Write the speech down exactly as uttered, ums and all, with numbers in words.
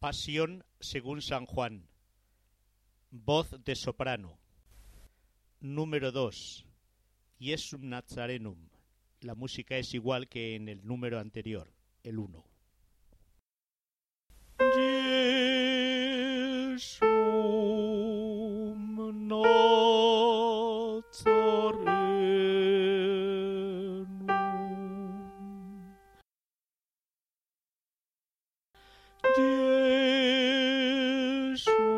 Pasión según San Juan. Voz de soprano. Número dos. Iesum Nazarenum. La música es igual que en el número anterior, el uno. Iesum Nazarenum. Iesum